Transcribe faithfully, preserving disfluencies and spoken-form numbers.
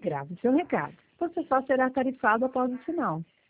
Grave seu recado. Você só será tarifado após o sinal.